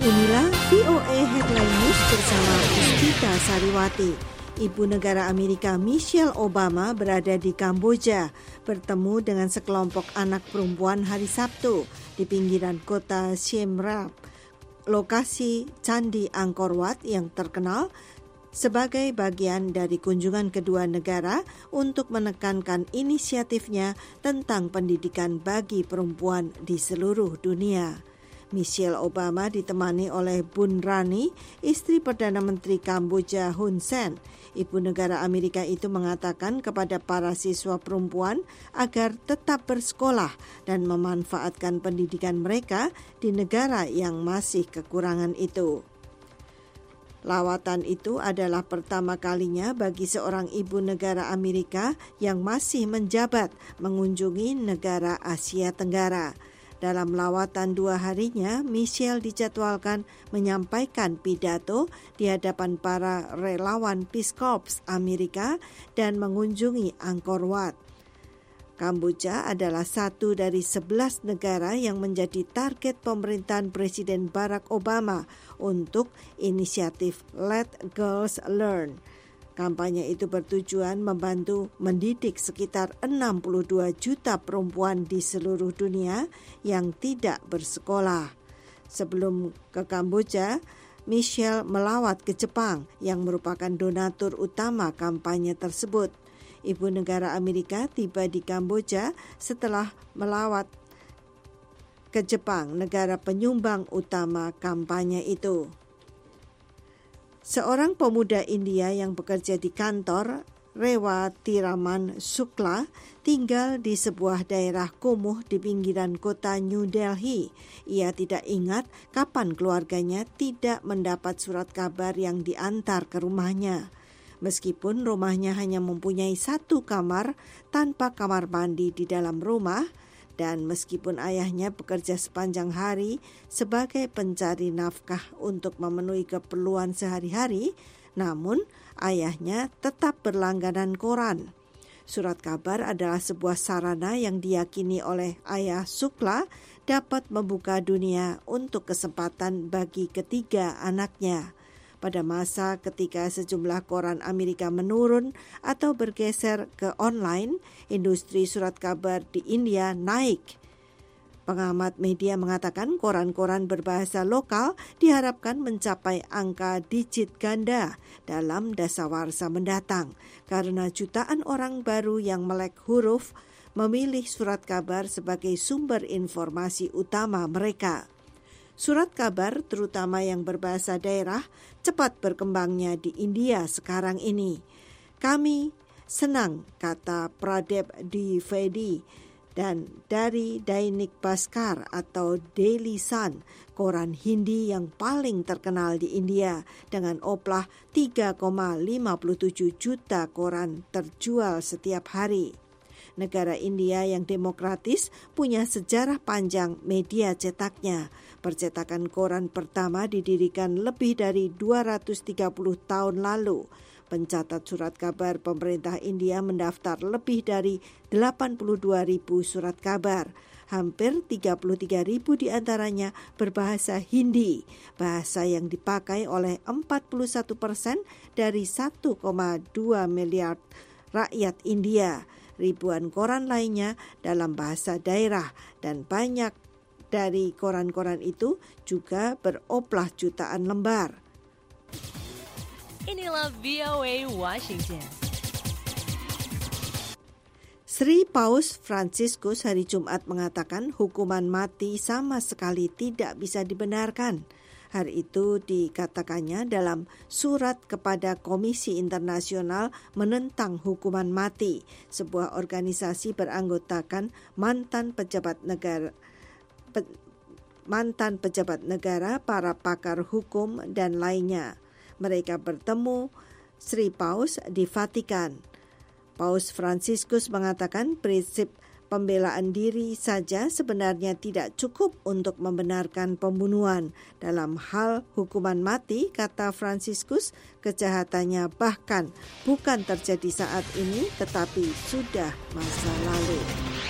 Inilah VOA Headline News bersama Puspita Sariwati. Ibu negara Amerika Michelle Obama berada di Kamboja bertemu dengan sekelompok anak perempuan hari Sabtu di pinggiran kota Siem Reap, lokasi Candi Angkor Wat yang terkenal sebagai bagian dari kunjungan kedua negara untuk menekankan inisiatifnya tentang pendidikan bagi perempuan di seluruh dunia. Michelle Obama ditemani oleh Bun Rani, istri Perdana Menteri Kamboja Hun Sen. Ibu negara Amerika itu mengatakan kepada para siswa perempuan agar tetap bersekolah dan memanfaatkan pendidikan mereka di negara yang masih kekurangan itu. Lawatan itu adalah pertama kalinya bagi seorang ibu negara Amerika yang masih menjabat mengunjungi negara Asia Tenggara. Dalam lawatan 2 harinya, Michelle dijadwalkan menyampaikan pidato di hadapan para relawan Peace Corps Amerika dan mengunjungi Angkor Wat. Kamboja adalah satu dari 11 negara yang menjadi target pemerintahan Presiden Barack Obama untuk inisiatif Let Girls Learn. Kampanye itu bertujuan membantu mendidik sekitar 62 juta perempuan di seluruh dunia yang tidak bersekolah. Sebelum ke Kamboja, Michelle melawat ke Jepang yang merupakan donatur utama kampanye tersebut. Ibu negara Amerika tiba di Kamboja setelah melawat ke Jepang, negara penyumbang utama kampanye itu. Seorang pemuda India yang bekerja di kantor Rewatiraman Shukla tinggal di sebuah daerah kumuh di pinggiran kota New Delhi. Ia tidak ingat kapan keluarganya tidak mendapat surat kabar yang diantar ke rumahnya. Meskipun rumahnya hanya mempunyai 1 kamar tanpa kamar mandi di dalam rumah, dan meskipun ayahnya bekerja sepanjang hari sebagai pencari nafkah untuk memenuhi keperluan sehari-hari, namun ayahnya tetap berlangganan koran. Surat kabar adalah sebuah sarana yang diyakini oleh ayah Shukla dapat membuka dunia untuk kesempatan bagi ketiga anaknya. Pada masa ketika sejumlah koran Amerika menurun atau bergeser ke online, industri surat kabar di India naik. Pengamat media mengatakan koran-koran berbahasa lokal diharapkan mencapai angka digit ganda dalam dasawarsa mendatang, karena jutaan orang baru yang melek huruf memilih surat kabar sebagai sumber informasi utama mereka. Surat kabar, terutama yang berbahasa daerah, cepat berkembangnya di India sekarang ini. Kami senang, kata Pradip Dwivedi, dan dari Dainik Bhaskar atau Daily Sun, koran Hindi yang paling terkenal di India, dengan oplah 3,57 juta koran terjual setiap hari. Negara India yang demokratis punya sejarah panjang media cetaknya. Percetakan koran pertama didirikan lebih dari 230 tahun lalu. Pencatat surat kabar pemerintah India mendaftar lebih dari 82.000 surat kabar. Hampir 33.000 diantaranya berbahasa Hindi, bahasa yang dipakai oleh 41% dari 1,2 miliar rakyat India. Ribuan koran lainnya dalam bahasa daerah, dan banyak dari koran-koran itu juga beroplah jutaan lembar. Inilah VOA Washington. Sri Paus Fransiskus hari Jumat mengatakan hukuman mati sama sekali tidak bisa dibenarkan. Hari itu dikatakannya dalam surat kepada Komisi Internasional menentang hukuman mati, sebuah organisasi beranggotakan mantan pejabat negara, para pakar hukum, dan lainnya. Mereka bertemu Sri Paus di Vatikan. Paus Fransiskus mengatakan prinsip pembelaan diri saja sebenarnya tidak cukup untuk membenarkan pembunuhan. Dalam hal hukuman mati, kata Fransiskus, kejahatannya bahkan bukan terjadi saat ini, tetapi sudah masa lalu.